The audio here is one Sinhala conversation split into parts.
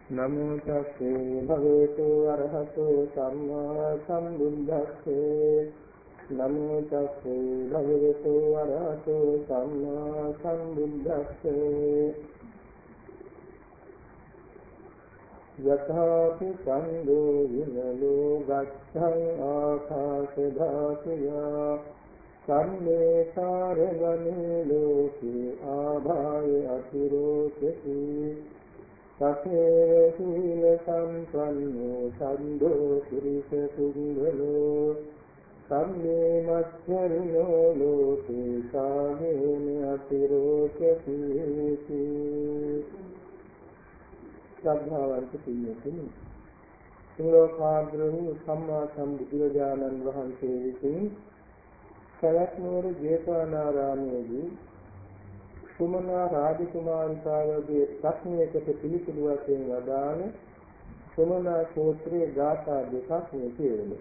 නමෝ තස්සේ භගවතු අරහතෝ සම්මා සම්බුද්දස්සේ නමෝ තස්සේ භගවතු අරහතෝ සම්මා සම්බුද්දස්සේ යථාපි සම්දෝ විනලෝ ගච්ඡං ආකාශ ධාතුය සම්මේ සාරගනේ ලෝකේ ආභාය අතිරෝචති සතේ සීල සම්පන්නෝ සම්දෝ පුරිස පුංගලෝ සම්මේ මච්ඡරිනෝ ලෝකේ සාගේන අතිරෝචති ශ්‍රද්ධාවන්ත පින්වතුනි සෝලෝකාග්‍රහී සම්මා සම්බුදුරජාණන් වහන්සේ විසින් සවැත් නුවර ජේතවනාරාමයේදී සුමනා රාජකුමාරිකාවගේ ප්‍රශ්නයකට පිළිතුරු වශයෙන් වදාළ සුමනා සූත්‍රයේ ගාථා දෙකක් මේ කියවෙනවා.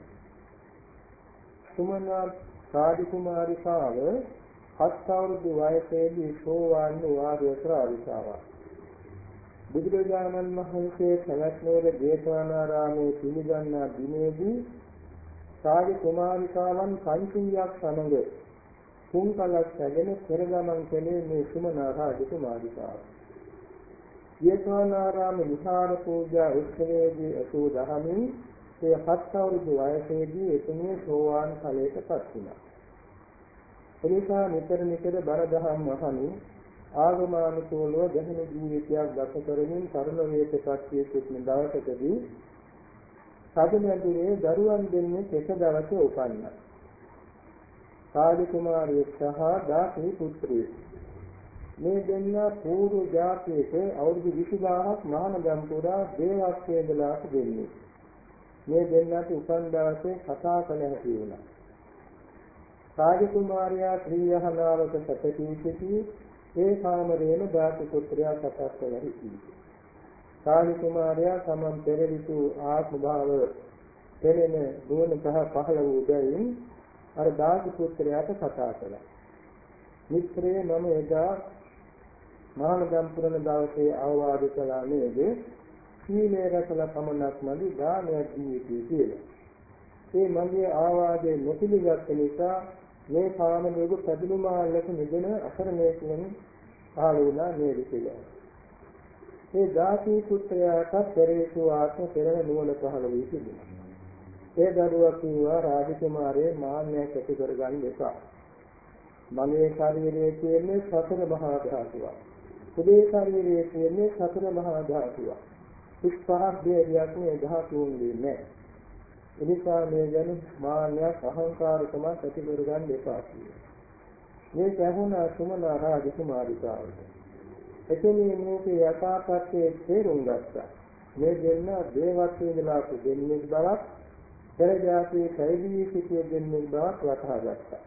සුමනා රාජකුමාරිකාව 7 අවුරුදු වයසේදී සෝවාන් වූ ආර්ය ශ්‍රාවිකාවක්. බුදුරජාණන් වහන්සේ සවැත් නුවර ජේතවනාරාමයේ පිළිගන්නා දිනේදී රාජකුමාරිකාවන් 500ක් සමග කුංකලක් සැගෙන පෙරගමන් කළේ මේ සුමනා රාජකුමාරිකාව. ජේතවනාරාම විහාර පූජා උත්සවයේදී අසූ දහමින් ඒ 7 අවුරුදු වයසේදී එතුමිය සෝවාන් ඵලයටපත් වුණා. එනිසා නිතර බණ දහම් අහමින් ආගමානුකූලව ගැහෙන ජීවිතයක් ගත කරමින් තරුණ වයසටපත් වී සිටින දවසකදී සාධනයන්ගේ දරුවන් දෙන්නේ එක දවසේ උපන්නා. රාජකුමාරිය සහ දාසී පුත්‍රයෙක්. මේ දෙන්නා පූර්ව ජාතියේ අවුරුදු 20000ක් මහානගම් පුරා දේවස්වේදලා දෙන්නේ. මේ දෙන්නාට උපන් දවසේ කතා කළ හැකි වුණා. රාජකුමාරියා ත්‍රියහනාවක සැපී සිටි ඒ කාමරේම දාසී පුත්‍රයා කතා කළ හිටියේ. රාජකුමාරයා සමන් පෙරවිතු ආත්ම භාව දෙලෙන දුවන පහළ වූ බැවින් අර දාස පුත්‍රයාට කතා කළා. මිත්‍රයේ මම එදා මහානගම් පුරන දවසේ අවවාද කළා නේද? සීලය රැකලා පමණක් නැති දානයක් දීවිති කියලා. ඒ මගේ ආවාදයේ නොපිළිගත් නිසා මේ කාමලෝක පැදුමාලක නිදන අසරණයෙකුන් පහළ වුණා නේද කියලා. මේ දාසී පුත්‍රයාට පෙරේසු ආත්ම පෙරණ නුවණ පහළ වී තිබුණා. ඒ දරුවා කිව්වා රාජකුමාරේ මාන්නයක් ඇති කරගන්න එපා. මගේ ශරීරයේ තියෙන සතර මහා ධාතුවක්. පුදේ ශරීරයේ තියෙන සතර මහා ධාතුවක්. කිස්පහක් දෙයක් මේ ධාතුන්ගේ නැහැ. එනිසා මේ ගැන මාන්නයක් අහංකාරකමක් ඇති කරගන්න එපා කියලා. මේ කැහුණා සුමනා රාජකුමාරිකාවට. එතනින් මේකේ යථාර්ථයේ තේරුම් ගත්තා. මේ දෙන්න දේවත්වයේලා දෙන්නේ බවක් පෙරජාතියේ කයිදී සිටිය දෙන්නේ බවක් වටහා ගත්තා.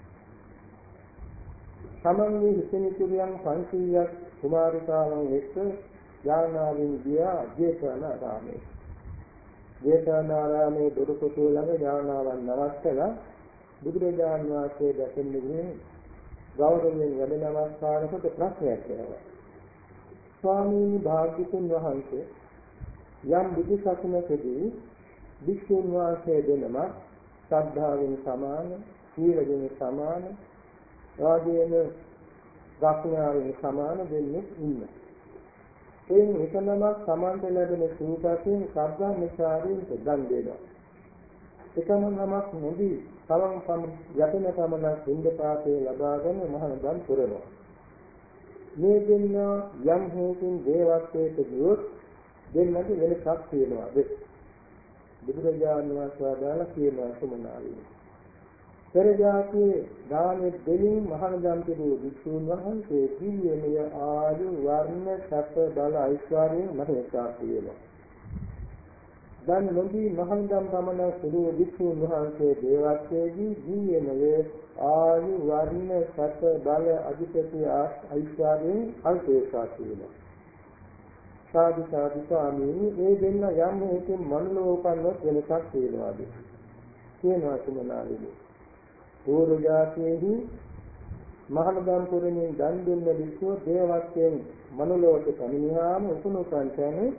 සමන්වි හිතෙනිතුරියන් 500ක් කුමාරිකාවන් එක්ක යානාවින් ගියා ජේතවනාරාමයේ. ජේතවනාරාමයේ දොරටු ළඟ යානාවන් නවත්තලා බුදුරජාණන් වහන්සේ දැකෙන්නේ ගෞරවයෙන් වැඩ නමස්කාර කොට ප්‍රශ්නයක් කරනවා. ස්වාමීන් භාග්‍යතුන් වහන්සේ යම් බුදු සසුනකදී වික්ෂුන් වහන්සේ දෙනම ශ්‍රද්ධාවෙන් සමාන, සීලයෙන් සමාන, රාගයෙන් ප්‍රඥාවෙන් සමාන දෙන්නේ ඉන්න. ඒ එකනම සමාන්ත ලැබෙන සූපයෙන් ශ්‍රද්ධා නිසාරින් දන් දෙනවා. එකම නමක් නොදී සමන් යතන සමන සින්දපාතේ ලබාගෙන මහානගම් පුරනවා. මේ දෙන්න යම් හේතුන් දේවත්වයට ගියොත් දෙන්නට වෙනසක් තියෙනවාද? බුදුරජාණන් වහන්සේ වදාළ කියනවා සුමනාලි. පෙරජාතියේ දානෙ දෙලින් මහානගම් පිළි විසුණු වහන්සේ දිව්‍යමය ආයු වර්ණ සැප බල ඓශ්වර්යයෙන් මහේසා කියනවා. දැන් නොදී මහානගම් ගමන සුළු විසුණු වහන්සේ දේවත්වයේදී දිව්‍යමය ආයු වර්ණ සැප බල අධිපති ඓශ්වර්යයෙන් අල්පේසා කියනවා. සාදු සාදු ස්වාමීනි මේ දෙන්න යම් හේතුන් මනෝලෝකන්වත් වෙනසක් තියෙනවාද කියනවා සුමනාලිනි. පූර්ව ජාතියේදී මහානගම් පුරමින් දන් දෙන්න විසෝ දේවත්වයෙන් මනෝලෝක පැමිණියාම උපනුපන්තන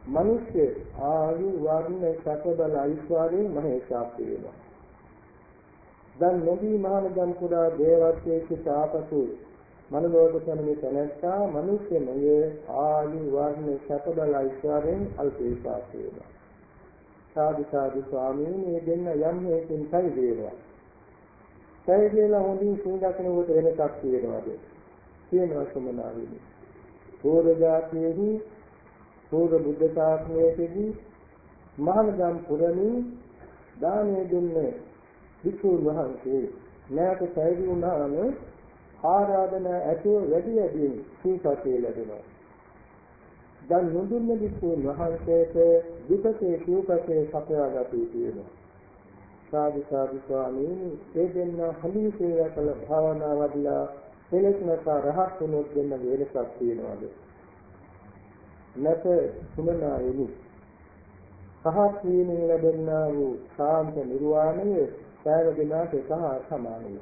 මිනිස්ය ආයු වර්ණ සැපබල ඓශ්වර්යයෙන් මහේශාක්‍ය වෙනවා. දැන් නොදී මහානගම් පුරා දේවත්වයේ සිට ආපසු මනෝලෝක සමනේ තැනැත්තා මිනිස්යමය ආයු වර්ණ සැපබල ඓශ්වර්යයෙන් අල්පේශාක්‍ය වෙනවා. සාදු සාදු ස්වාමීන් මේ දෙන්න යම් හේතුන් සයි වේවා. සයි වේලා හොඳින් සූදාකනකොට වෙනසක් තියෙනවාද? තියෙනවා සමනාවෙන්නේ. පූර්ව ජාතියෙහි පූර්ව බුද්ධ ශාසනයේදී මහානගම් පුරමින් දානය දුන්නේ විසුණු වහන්සේ නැවත සැදී වුණාම ආරාධනා ඇතුව වැඩි වැඩියෙන් සීපතේ ලැබෙනවා. දැන් නුදුන්න විසුණු වහන්සේට විපතේ සීපතේ සපයාගත යුතුය. සාදු සාදු ස්වාමීනි ඒ දෙන්න හඳුන් සේවය කළ භාවනා වඩලා එලෙසනක රහත් වුණොත් දෙන්න වෙනසක් තියෙනවාද? නැත සුමනායනි සහත් වීමෙන් ලැබෙනා වූ ශාන්ත නිර්වාණය සෑම දිනක සහ සමානයි.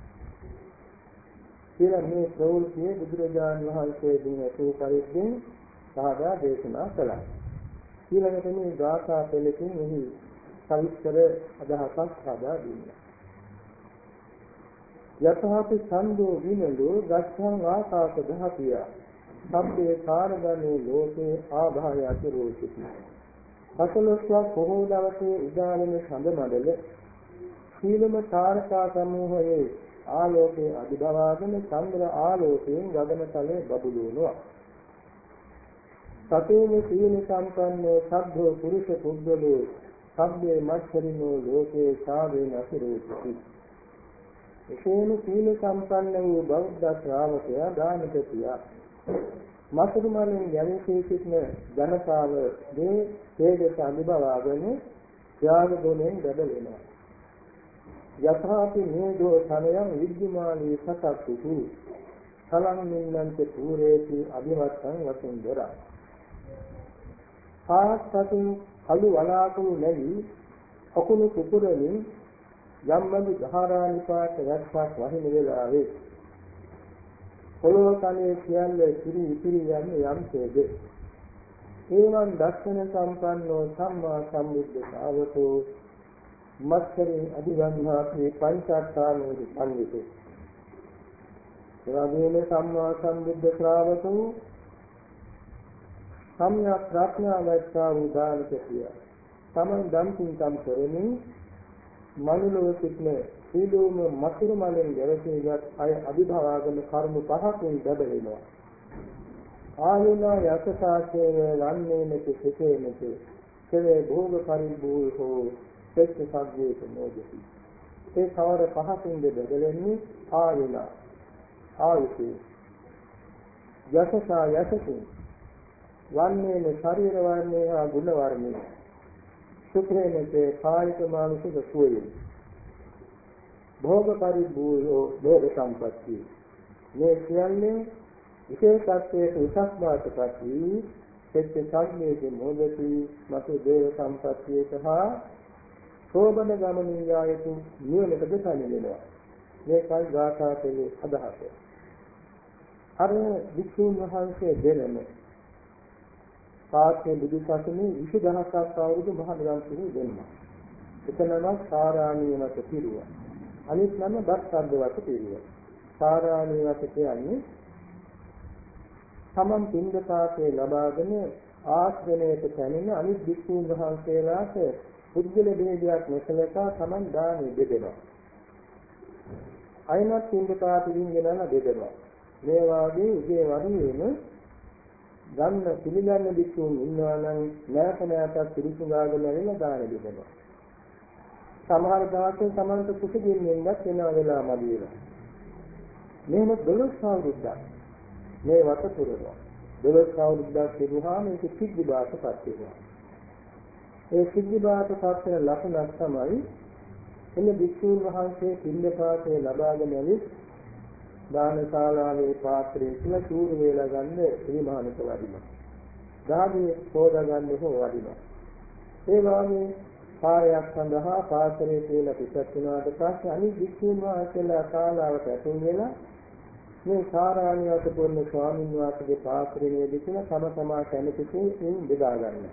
කියලා මේ ප්‍රවෘත්තියේ බුදුරජාණන් වහන්සේ දින ඇසූ පරිද්දෙන් සාදා දේශනා කළා. ඊළඟට මේ ගාථා පෙළකින් එහි සවිස්තර අදහසක් සාදා දුන්නා. යතහපි සම්දෝ විනලෝ ගච්ඡං ආකාශ දහතිය සම්පේ කාරගනේ ලෝකේ ආභාය අතිරෝචිති. පසළොස්වක් පොහෝ දවසේ උදාලන සඳ මඩල සීලම තාරකා සමූහයේ ආලෝකයේ අදිබවාගෙන චන්ද්‍ර ආලෝකයෙන් ගගන තලයේ බබළුනවා. සතේන සීල සම්පන්නෝ සබ්බෝ පුරුෂ පුද්ගලෝ සබ්බේ මච්චරිනෝ ලෝකේ සාවේන අතිරෝචිති. එසේම සීල සම්පන්න වූ බෞද්ධ ශ්‍රාවකයා දානපතියා මසුරු මලින් යැවී සිටින ජනතාව මේ තේජස අනුභවගෙන ත්‍යාග ගුණයෙන් බබලෙනවා. යථාපි නේදෝ සනයං විද්‍යමානී සතක්සුතු සලං මින්නන්ත පූරේති අභිවත්තං වසුන්දර. පාස්සතුන් කළු වලාකුළු නැවි අකුණු කුකුරමින් යම්මදි ධාරානිපාත රැස්සක් වහින වෙලාවේ පොළොව කනේ සියල්ල කිරි ඉතිරි යන්නේ යම්සේද ඒවන් දර්ශන සම්පන්නෝ සම්මා සම්බුද්ධ ශාවකෝ මත්කරේ අධිගන්ධාපේ පංචාත්තානෝදි පඬිතු එවැගේම සම්මා සම්බුද්ධ ශ්‍රාවකෝ සම්‍යක් ප්‍රඥාවත්තා වූ දානකතිය තමන් දම්පින්කම් කරමින් මනුලොව සිටින සීලෝම මතුරු මලෙන් ගැවසීගත් අය අභිභවාගෙන කර්ම පහකින් බබලෙනවා. ආයුනා යසසාසේන වන්නේ නැති සිටේ නැති කෙලේ භෝග පරිභූ හෝ සෙත් සග්ගේත නොදෙති. ඒ කවර පහකින් බබලෙන්නේ ආයුනා ආයුෂේ යසසා යසසින් වන්නේන ශරීර වර්ණය හා ගුණ වර්ණය සුඛේනසේ කායික මානසික සුවය භෝග පරිභූයෝ භෝග සම්පත්තිය මේ කියන්නේ විශේෂත්වයේ උසස් බාටපත් වී සෙත් සංඥයේ මොදති මතු දේව සම්පත්තිය සහ සෝබන ගමනියායතු නිවනට දෙසන්නේ වෙනවා. මේකයි ගාථා පෙළේ අදහස. අර විසුණු වහන්සේ දෙනම පාත්‍ය බුදු සසුනේ 20000ක් අවුරුදු මහා ග්‍රන්ථෙහි දෙන්නා. එතනම සාරාණීයමත පිරුවා. අනිත් නම බස්සද්දවත පිරුවා. සාරාණීයමත කියන්නේ තමන් පින්දපාතේ ලබාගෙන ආශ්‍රමයට පැමිණ අනිත් විසුණු වහන්සේලාට පුද්ගල භේදයක් නැසලකා තමන් දානෙ දෙදෙනවා. අයනත් පින්දපාතින් ගෙනලා දෙදෙනවා. මේ වාගේ උදේ වරුවේම ගන්න පිළිගන්න විසුණු ඉන්නවා නම් නැවත නැවතත් පිළිසුඟාගෙන වෙන දාන දෙනවා. සමහර දවස්වල සමන්ත කුසගින්නෙන්වත් වෙනවා වෙලා මදි වෙනවා. මෙහෙම 12 අවුරුද්දක් මේ වත පුරනවා. 12 අවුරුද්දක් තිබුණාම ඒක සිද්ධි බාටපත් වෙනවා. ඒ සිද්ධි බාටපත් වෙන ලක්ෂණක් තමයි එන්නේ විසුණු වහන්සේ පිළිපාතේ ලබාගෙන ඇවිත් දානශාලාවේ පාත්‍රයේ කියලා චූරු වේලා ගන්න පිළිමහනක වදිනවා. ධාර්මයේ සෝදා ගන්න හෝ වදිනවා. ඒ වගේ කාර්යයක් සඳහා පාත්‍රයේ කියලා පිටත් වුණාට පස්සේ අනිත් විසුණු වහන්සේලා ශාලාවට ඇතුල් වෙලා මේ සාරාණියත පුරන ස්වාමීන් වහන්සේගේ පාත්‍රයේදී කියන තම තමා කැමතිකේ බෙදා ගන්නවා.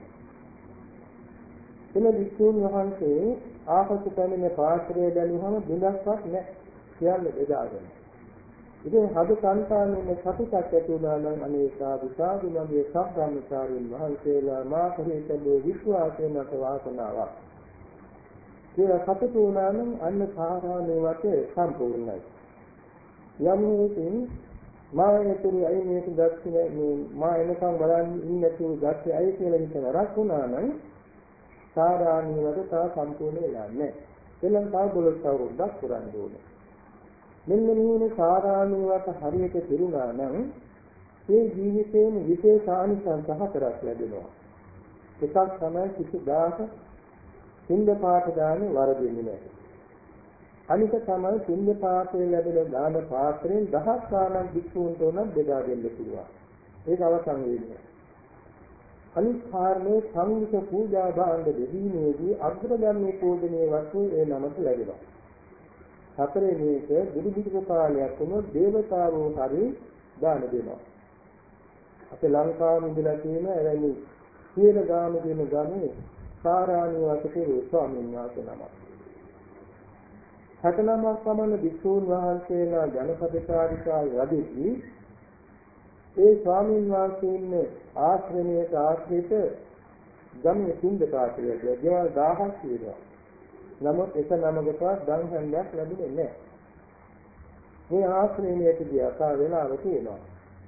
එන විසුණු වහන්සේ ආපසු පැමිණ පාත්‍රය බැලුවම බිඳක්වත් නැහැ. සියල්ල බෙදාගෙන. ඉතින් හද සංතානයේ සතුටක් ඇති වුණා නම් අනේ සාදු සාදු මගේ සම්බ්‍රාහ්මචාරීන් වහන්සේලා මා කෙරෙහි තිබූ විශ්වාසයෙන් මට වාසනාවක්. කියලා සතුටු වුණා නම් අන්න සාරාණිය වතේ සම්පූර්ණයි. යම් හේකින් මා එතුරු අයි මේක දැක්කේ මා එනකම් බලන් ඉන්නතු දැක්කේ අයි කියලා හිතන රකුණා නම් සාරාණිය වත තා සම්පූර්ණ වෙලා නැහැ. එනම් තා බලස් අවුරුද්දක් පුරන්න ඕනේ. මෙන්න මේ සාරාණිය වත හරියට පිරුණා නම් මේ ජීවිතේම විශේෂ ආනිසංස හතරක් ලැබෙනවා. එකක් තමයි කිසි දාස සින්ද පාඨ දානේ වරදින්නේ නැහැ. අනික තමයි පුණ්‍ය පාත්‍රය ලැබෙන දාන පාත්‍රයෙන් දහස් ගාණක් වික්ෂූන්ට උනත් බෙදා දෙන්න පුළුවන්. ඒක අවසන් වෙන්නේ. අනිත් කාරණේ සංඝ පූජා භාණ්ඩ දෙදීමේදී අග්‍රගම්‍ය පූජනීය වස්තු ඒ නමට ලැබෙනවා. හතරේ මේක බුදුබිදුක කාලයක් වුණොත් දේවතාවෝ හරි දාන දෙනවා. අපේ ලංකාවේ ඉඳලා තියෙන එවැනි සියල ගාම දෙන ගමේ සාරාණිය වතේ ස්වාමීන් වහන්සේ නමක්. 69ක් පමණ භික්ෂූන් වහන්සේලා ජනපදකාරිකා යදිදී ඒ ස්වාමීන් වහන්සේ ඉන්නේ ආශ්‍රමයට ආශ්‍රිත ගමේ සින්ද පාත්‍රයක ගෙවල් 1000ක් තියෙනවා. නමුත් එක නමකටවත් දන් හන්දක් ලැබුණේ නැහැ. මේ ආශ්‍රමයට ගියා වෙලාව තියෙනවා.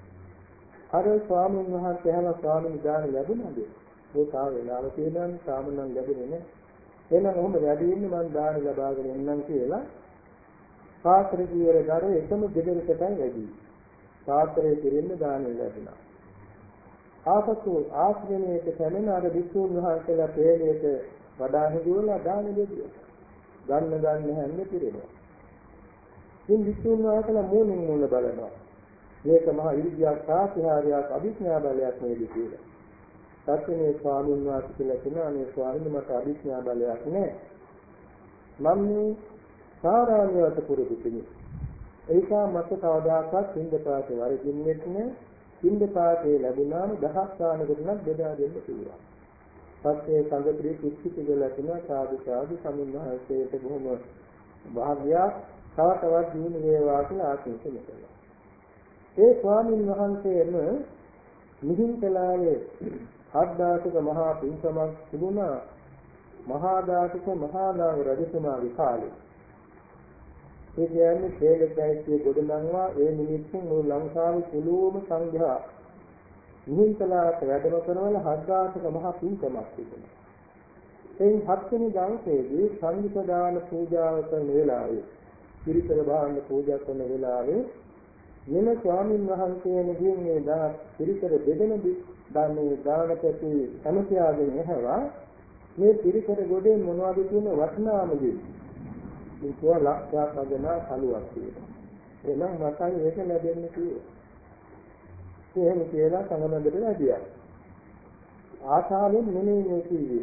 අර ස්වාමීන් වහන්සේ හැම ස්වාමීන් දාන ලැබුණාද? ඒ තා වෙලාව තියෙනවා තාම නම් ලැබුණේ නැහැ. එහෙනම් ඔහොම වැඩි ඉන්නේ මම දාන ලබාගෙන එන්නම් කියලා පාත්‍රය කියර දර එකම දෙදෙනෙකුටයි වැඩි. පාත්‍රයේ කිරින්න දාන ලැබුණා. ආපසු ආශ්‍රමයේ පැමිණ අර විසුණු වහන්සේලා ප්‍රේමයට වඩා හිදුවලා දාන දෙවියෝ. ගන්න හැන්නේ පිරෙනවා. ඉතින් විසුණු වහන්සේලා මූණින් මූණ බලනවා. මේක මහා ඉරිදියක් සාතිහාරයක් අභිඥා බලයක් නේද කියලා. සත්‍යනේ ස්වාමීන් වහන්සේ කියලා කියනවා මේ ස්වාමීන් මට අභිඥා බලයක් නැහැ. මම මේ සාරාණියත පුරුදු කෙනෙක්. ඒක මට කවදාකවත් සින්දපාතේ වරදින්නේ නැහැ. සින්දපාතේ ලැබුණාම දහස් ගානකට නම් බෙදා දෙන්න පුළුවන්. සත්‍යයේ සංගතිය කිච්චි කියලා කියනවා සාදු සාදු සම්මානසේට බොහොම භාග්‍යයක් තවත් දිනු වේවා කියලා ආශිර්වාද කළා. ඒ ස්වාමීන් වහන්සේම මිහින්තලාවේ ආද්දාසික මහා පින්කමක් තිබුණා. මහා දාසික මහා නාග රජතුමාගේ කාලේ. ඒ කියන්නේ ශේලදෛත්‍ය ගොඩනංවා ඒ නිමිත්තෙන් මුළු ලංකාවේ පුළුවම සංඝයා මිහින්තලාට වැඩම කරවල ආද්දාසික මහා පින්කමක් තිබුණා. එයින් 7 වෙනි දවසේදී සංඝ දාන පූජාව කරන වෙලාවේ පිරිකර භාණ්ඩ පූජා කරන වෙලාවේ මෙන්න ස්වාමීන් වහන්සේගෙන් මේ දා පිරිකර බෙදෙන දානේ දානපති සමථයාගෙන් ඇහුවා මේ පිරිකර ගොඩේ මොනවද කියන වටිනාම දේ. මේක ලක්ෂයක් අගනා කලුවක් තියෙනවා. එහෙනම් මටයි ඒක ලැබෙන්නේ කියලා. එහෙම කියලා සංගමන්දට ලැබියා. ආශාවෙන් නෙමෙයි කිව්වේ.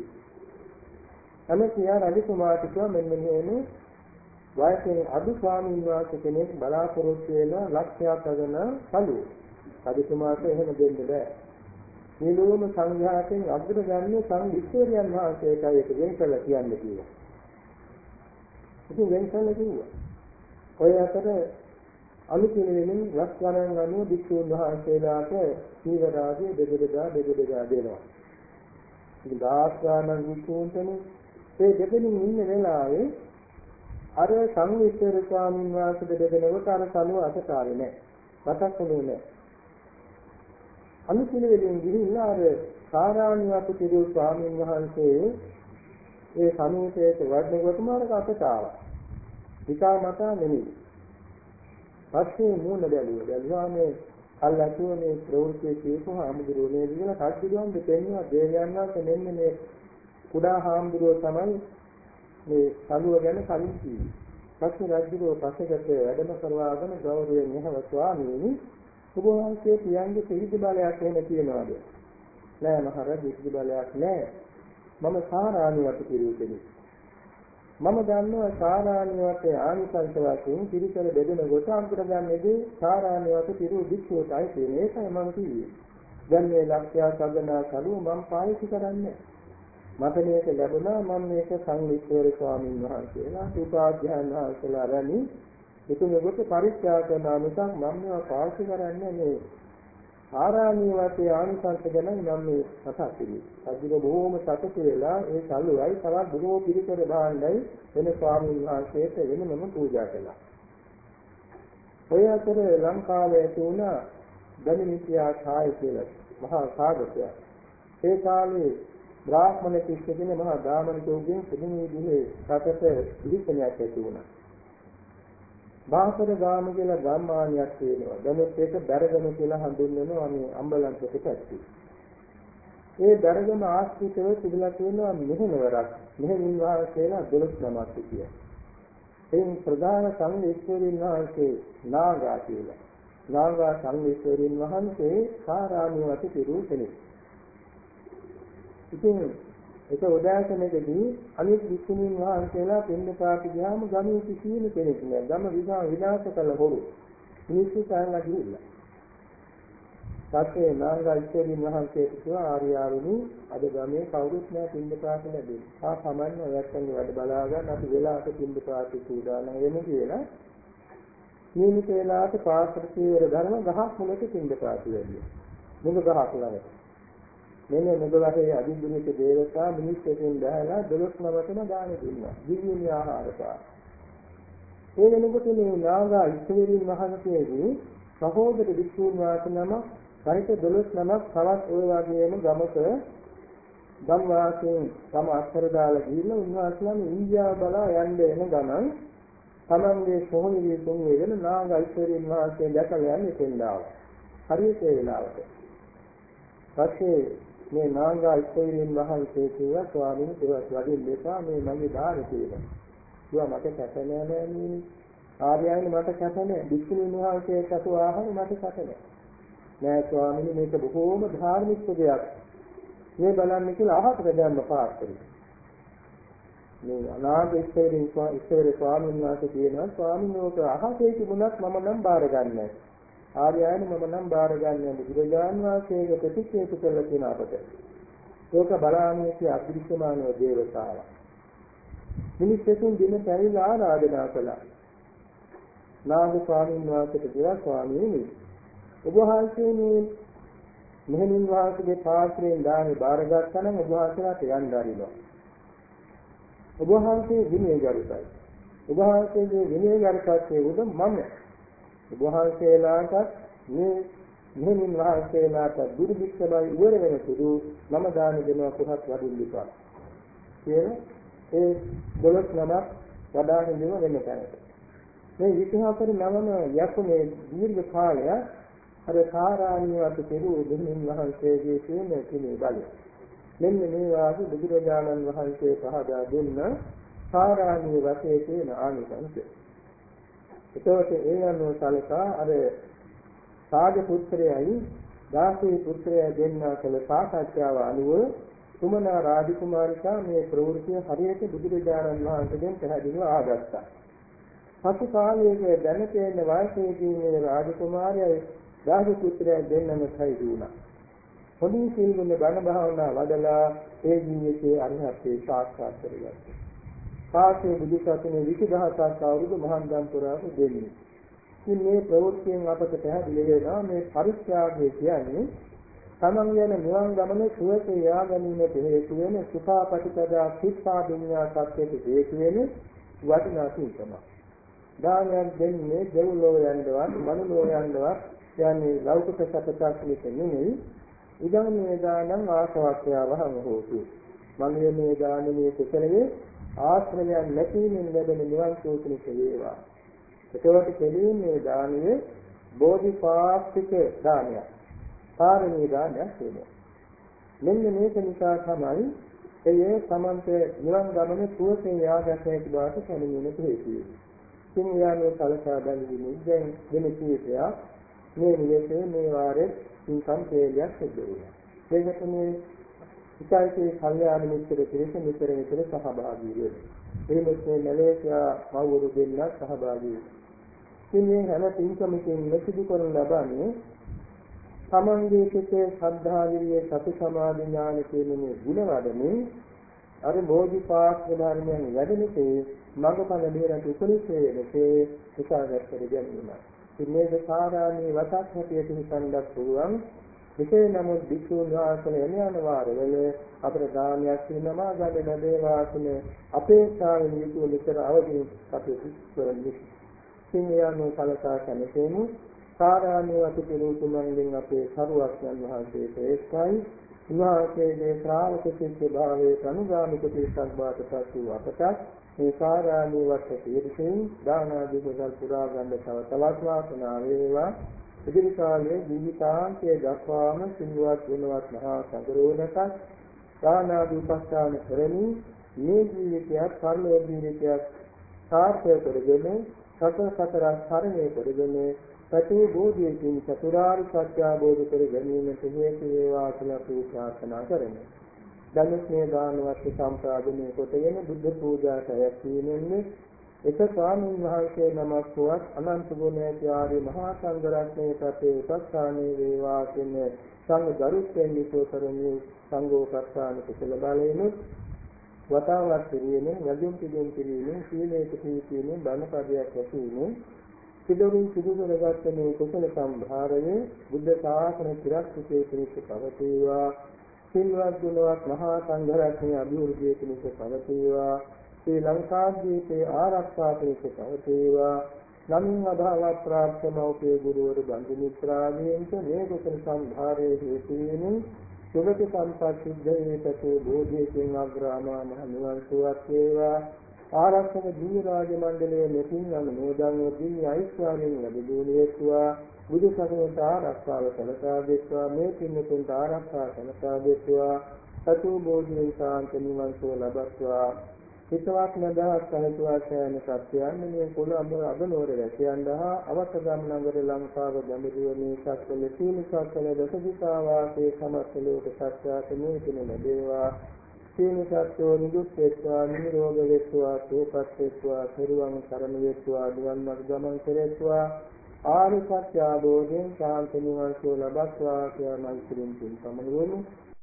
අනකියා රජකුමාරට කිව්වා මෙන්න මේ වයසෙන් අඩු ස්වාමීන් වහන්සේ කෙනෙක් බලාපොරොත්තු වෙන ලක්ෂයක් අගනා කලුව. රජකුමාරට එහෙම දෙන්න බෑ. නිලෝම සංඝයාතෙන් අග්‍රගන්නේ සංඝිස්වරයන් වහන්සේටයි ඒක වෙන් කළ කියන්නේ කියලා. ඉතින් වෙන් කළ කිව්වා. ඔය අතර අනුකීලෙමින් ලක් ගණන් අනුව භික්ෂුන් වහන්සේලාට සීවරාදී දෙදෙදා දෙනවා. ඉතින් දාස් ගණන් භික්ෂුන්ටනේ ඒ දෙදෙනින් ඉන්න වෙලාවේ අර සංඝිස්වර ස්වාමීන් වහන්සේ දෙදෙනෙකුට අර කනුව අතකාරේ නැහැ. මතක් වුණේ නැහැ. අනුකීලෙමින් ගිහිල්ලා අර සාරාණියතු පිරු ස්වාමීන් වහන්සේ ඒ සමීපයට වඩනකොටම අර කටට ආවා. විකා මතා නෙමෙයි. පස්සේ මූණ බැලුවා මේ අල්ලාතුනේ ප්‍රවෘත්ති කියපුවා ආමුදුරෝනේ කියන කඩිදුවන් දෙන්නවා දේවයන් වහන්සේ මෙන්න මේ කුඩා හාමුදුරුවෝ තමයි මේ සලුව ගැන කලින් කිව්වේ. පස්සේ රජුගේ පසෙකට වැඩම කරවාගෙන ගෞරවයෙන් මෙහව ස්වාමීනි ඔබ වහන්සේ පියන්ගේ සිහිදි බලයක් එහෙම කියනවාද? නෑ මහරජා සිහිදි බලයක් නෑ. මම සාරාණියතු පිළිවෙ කෙනෙක්. මම දන්නවා සාරාණ්‍යවතේ ආනිසංස වශයෙන් පිළිකර බෙදෙන කොට අන්තර්ගන්නේදී සාරාණ්‍යවත පිරු වික්ෂෝතයි කියන එකයි මම කිව්වේ. දැන් මේ ලක්ෂ්‍ය සගනා කරුව මම පාවිච්චි කරන්නේ. මට මේක ලැබුණා මම මේක සංවිත්තර ස්වාමීන් වහන්සේලා උපාධ්‍යාන වහන්සේලා රැණි එතුමෙකුට පරිත්‍යාග කරන මිසක් මම මේවා පාවිච්චි කරන්නේ නෙවෙයි. ආරාණ්‍යවතේ ආනිසංස ගැන මම මේ කතා කළේ. අදින බොහෝම සතුටු වෙලා ඒ සල්ුවයි තවත් බොහෝ පිළිකර භාණ්ඩයි වෙන ස්වාමීන් වහන්සේට වෙනම පූජා කළා. ඔය අතර ලංකාවේ තුන දමිනිතියා කාය කියලා මහා සාගතය. ඒ කාලේ බ්‍රාහ්මණ ශිෂ්‍යගෙන මහා ධාමනිකෝගෙන් සිදුමී දිහේ රටට විහිසනයක් ඇති වුණා. බාසර ගාම කියලා ගම්මානියක් තියෙනවා. දැනුත් ඒක දරගම කියලා හඳුන්වනවා මේ අම්බලන්තේ පැත්තේ. ඒ දරගම ආශ්‍රිතව තිබිලා තියෙනවා මෙහෙණවරක්. මෙහෙණින් වහන්සේලා 12 නමක් සිටියා. එයින් ප්‍රධාන සංඝේශ්වරීන් වහන්සේ නාගා කියලා. නාගා සංඝේශ්වරීන් වහන්සේ සාරාණ්‍යවත පිරු කෙනෙක්. ඉතින් ඒක උදාසනකදී අනිත් විසුණුන් වහන්සේලා පින්නපාත ගියාම ගමේ කිසිම කෙනෙක් නෑ. ගම විනාශ කළ හොරු. මිනිස්සු සාරලා ගිහිල්ලා. සත්‍ය නාගා ඉස්සරින් වහන්සේට කිව්වා ආර්යාවනි අද ගමේ කවුරුත් නෑ පින්නපාත ලැබෙන්නේ. ආ සමන්න ඔයත්ගේ වැඩ බලා ගන්න අපි වෙලාවට පින්නපාත සූදානම් වෙමු කියලා. නියමිත වෙලාවට පාත්‍ර කීවර ධර්ම ගහක් මුලට පින්නපාත ලැබියා. මුල ගහක් ළඟට. මෙන්න මෙගොල්ලේ අදිදුනික දේවතා මිනිස්සුන් දැහැලා 12 නමතම දාන දුන්නා. දිව්‍යමය ආහාර පාන. ඒ වෙනකොට මේ නාගා ඉස්තරීන් වහන්සේගේ සහෝදර විසුණු වාසනම පරිත 12 නමක් තවත් ඔය වගේම ගමක ධම්වාසයෙන් තම අක්ෂර දාලා ගිහිල්ලා උන්වහන්සේලාම ඉන්දියාව බලා යන්න එන ගමන් තමන්ගේ සොහොනියේ තුන් වෙන නාගා ඉස්තරීන් වහන්සේ දැකලා යන්නේ තෙන්දාව. හරියට ඒ වෙලාවට. පස්සේ මේ නාගා ඉස්තරීන් වහන්සේ කිව්වා ස්වාමීන් වහන්සේ වදින්න එපා මේ මගේ ධාර කියලා. කිව්වා මට කැත නෑ නෑනේ. ආර්යයන් මට කැත නෑ. විසුණු වහන්සේ කතු ආහාර මට කැත නෑ. නෑ ස්වාමීනි මේක බොහෝම ධාර්මික දෙයක්. මේ බලන්න කියලා අහකට දැම්ම පාස්තරි. මේ අනාග ඉස්තරීන් ස්වාමීන් වහන්සේ කියනවා ස්වාමීන් වහන්සේ අහසේ තිබුණත් මම නම් බාරගන්නේ නෑ. ආර්යයන් මම නම් බාරගන්නේ බුදුරජාන් වහන්සේගේ ප්‍රතික්ෂේප කළ තියෙන අපට. ඒක බලාමීකී අදෘශ්‍යමානව දේවතාව. මිනිස්සුන් දින පරිලා ආරාධනා කළා. නාග ස්වාමීන් වහන්සේට කිව්වා ස්වාමීනි ඔබ වහන්සේ මේ මෙහෙණින් වහන්සේගේ පාත්‍රයෙන් දාහේ බාරගත්තා නම් ඔබ වහන්සේලාට යන්න ආරිනවා. ඔබ වහන්සේ විනයගරුකයි. ඔබ වහන්සේගේ විනයගරුකත්වයේ උද මම ඔබ වහන්සේලාට මේ මෙහෙණින් වහන්සේලාට දුර්භික්ෂමයි ඉවර වෙන සුදු මම දාන දෙනවා කොහොත් වදින්න ඉපා. කියලා ඒ 12 නමක් වඩාගෙන දෙන වෙන තැනට. මේ 24 නමම යකුනේ දීර්ඝ කාලය අර සාරාණ්‍යවත පෙරු දෙහිමින් වහන්සේගේ තියෙන කිනේ බලය. මෙන්න මේ වාගේ බුදුරජාණන් වහන්සේ පහදා දුන්න සාරාණ්‍ය වශයෙන් තියෙන ආනිසංස. එතකොට ඒ අනුව සලකා අර සාග පුත්‍රයයි දාසී පුත්‍රයයි දෙන්නා කළ සාකච්ඡාව අනුව සුමනා රාජකුමාරිකා මේ ප්‍රවෘත්තිය හරියට බුදුරජාණන් වහන්සේගෙන් පැහැදිලිව ආගත්තා. පසු කාලයක දැනටෙන වයසේදී මේ රාජකුමාරයයි දාසී පුත්‍රයයි දෙන්නම සයිදු වුණා. පොඩි සිල්ගුණ බණ භාවනා වඩලා ඒ ජීවිතයේ අරිහත්ත්වේ සාක්ෂාත් කරගත්තා. පාසේ බුදු සසුනේ 20000ක් අවුරුදු මහන්දම් පුරාම දෙන්නේ. ඉතින් මේ ප්‍රවෘත්තියෙන් අපට පැහැදිලි වෙනවා මේ පරිත්‍යාගය කියන්නේ තමන් යන නිවන් ගමනේ සුවසේ යා ගැනීමට හේතු වෙන සුඛාපටිපදා සිතාදින්‍යා සත්‍යයේ හේතු වෙන වටිනා සීතම. දානයක් දෙන්නේ දෙව්ලොව යන්නවත් මනුලොව යන්නවත් යන්නේ ලෞකික සත්‍යයක් නෙමෙයි. ඉදන් මේ දානං ආසවක්ඛ්‍යාවහං හෝතු. මගේ මේ දානමේ කුසලයේ ආශ්‍රයයන් නැතිවෙන ලැබෙන නිවන් සෝතනික වේවා. ඒකවට කෙලින්නේ දානයේ බෝධිපාක්ෂික දානයක්. පාරමී දානයක් වෙනවා. මෙන්න මේක නිසා තමයි එයේ සමන්ත නිවන් ගමනේ සුවසේ යාගැසේ බවට කැණෙන්නට හේතු වෙන්නේ. සිංහයාගේ කලසා බැලීමේ දැන් වෙන කීපයක් මේ නිවසේ මේ වාරේ ඉන්කම් තේලියක් සිදු වෙනවා. ඒකට මේ ඉතින් කල්යාණ මිත්‍ර පිරිස නිතර නිතර සහභාගී වෙනවා. මේ මෙසේ මැලේසියා මව්වරු දෙන්නත් සහභාගී වෙනවා. ඉතින් මේ හැම පින්කමකින් මෙසිදු කරන ලබන්නේ සමන්ගේ සිතේ ශ්‍රද්ධා විරිය සති සමාධි ඥාන කියන මේ ගුණ වඩමින් අර බෝධිපාක්ෂ ධර්මයන් වැඩිමිතේ මඟඵල දෙරට උපනිෂේ වෙනසේ උසාගත කර ගැනීමයි. ඉතින් මේක සාරාණී වතක් හැටියට හිතන්නත් පුළුවන්. විශේෂ නමුත් විසුණු වහන්සේ යන වාරවල අපේ ගාමියක් සිනමා ගන්න ලැබේවා කියන අපේක්ෂාවෙන් යුතුව විතර අවදීන් කටයුතු කරන්නේ. සිංහයන්ව කලකා සැලසෙමු. සාරාණී වතුපිරුතුමන්ගෙන් අපේ සරුවක්යන් වහන්සේට ඒකයි උන්වහන්සේගේ ශ්‍රාවක ශිෂ්‍ය භාවයේ අනුගාමික පිරිසක් බවට පත් වූ අපට මේ සාරාණී වත් පිරිසින් දාන ආදී කුසල් පුරා ගන්න තව තවත් වාසනාව වේවා. ඉදිරි කාලයේ ජීවිතාන්තයේ දක්වාම සිල්වත් ගුණවත් මහා සංඝරෝධක දාන ආදී උපස්ථාන කරමින් මේ ජීවිතයත් පරලෝක ජීවිතයත් සාර්ථක කරගෙන සතර සරණේ කරගෙන සතු බෝධියකින් චතුරාර්ය සත්‍ය අවබෝධ කර ගැනීමට හේතු වේවා කියලා ප්‍රාර්ථනා කරමි. ධනුෂ් මේ දාන වස්තු සම්පාදනය කොටගෙන බුද්ධ පූජාට ඇැස්වීමෙන් එක ස්වාමීන් වහන්සේ නමක් වුවත් අනන්ත ගුණ ඇති ආර්ය මහා සංඝ රත්නයේ ප්‍රතේ උපස්ථානයේ වේවා කියන සංඝ ගරුත්වයෙන් යුතුව කරමි. සංඝෝපස්ථාන කුසල බලයෙන් වතාවත් පිළිවෙලින් යදින් පිළිවෙලින් පිළිවෙලින් සීලේක පිළිවෙලින් බණපදයක් ඇසීමෙන් සිදුරින් සිදු කරගත් මේ කුසල සම්භාරයේ බුද්ධ ශාසන චිරස්ථිතේ පිණිස පවතිවා. සිල්වත් ගුණවත් මහා සංඝ රත්නයේ අභිවෘද්ධිය පිණිස පවතිවා. ශ්‍රී ලංකාද්වීපයේ ආරක්ෂා පිණිස පවතිවා. නමින් අභාවත් ප්‍රාර්ථනාවකේ ගුරුවරු බන්දු මිත්‍රාදීන්ට මේ කුසල සම්භාරයේ හේතු වෙමින් සුගති සම්පත් සිද්ධ වේතේ බෝධියෙන් අග්‍රාමා මහ නිවන් සුවත් වේවා. ආරක්ෂක දිව්‍ය රාජ මණ්ඩලයේ මෙතින් අනුමෝදන් වී ආයුෂ්මානින් ලැබුණේත්වා බුදු සසුනට ආරක්ෂාව සැලසා දෙත්වා මේ පින්නතුන්ට ආරක්ෂා සැලසා දෙත්වා සතු බෝධියෙන් සාන්ත නිවන් සුව ලබත්වා. හිතවත් නදහස් සහිතවා සෑම සත්‍යයන් මේ කුල අගනෝර රැකියන්දහා අවසගම් නගර ලංකාව ගම්බිදුවනේ සත්වල සීල සත්වල දසදිසා වාසයේ සමස්ත ලෝක සත්‍යාත මේ පින ලැබේවා. සීල සත්‍යෝ නිදුක් වේත්වා නිරෝග වේත්වා සෝපත් වේත්වා පෙරවන් සරණ වේත්වා නිවන් මාර්ග ගමන් කෙරේත්වා ආරි සත්‍ය ආબોධයෙන් ශාන්ති නිවන් සුව ලබත්වා කියලා මෛත්‍රියෙන් පින් සමනුවමු.